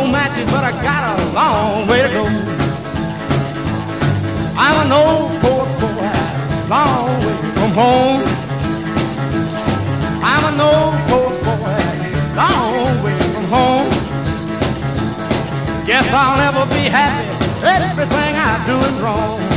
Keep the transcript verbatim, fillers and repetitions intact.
old matches, but I got a long way to go. I'm an old poor boy, long way from home. I'm an old poor boy, long way from home. Guess I'll never be happy, everything I do is wrong.